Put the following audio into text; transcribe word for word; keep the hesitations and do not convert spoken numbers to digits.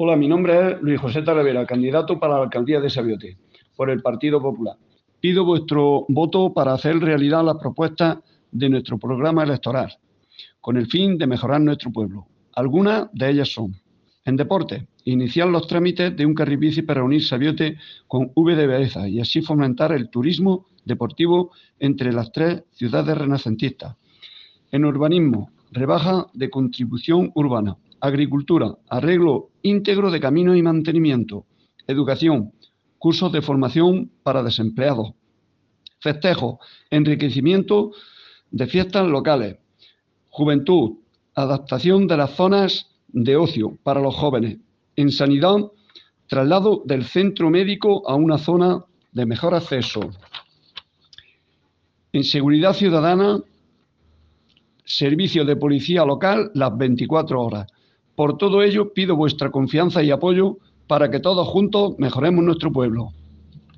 Hola, mi nombre es Luis José Talavera, candidato para la alcaldía de Sabiote, por el Partido Popular. Pido vuestro voto para hacer realidad las propuestas de nuestro programa electoral, con el fin de mejorar nuestro pueblo. Algunas de ellas son: en deporte, iniciar los trámites de un carril bici para unir Sabiote con V de Baeza y así fomentar el turismo deportivo entre las tres ciudades renacentistas. En urbanismo, rebaja de contribución urbana. Agricultura, arreglo íntegro de caminos y mantenimiento. Educación, cursos de formación para desempleados. Festejo, enriquecimiento de fiestas locales. Juventud, adaptación de las zonas de ocio para los jóvenes. En sanidad, traslado del centro médico a una zona de mejor acceso. En seguridad ciudadana, servicio de policía local las veinticuatro horas. Por todo ello, pido vuestra confianza y apoyo para que todos juntos mejoremos nuestro pueblo.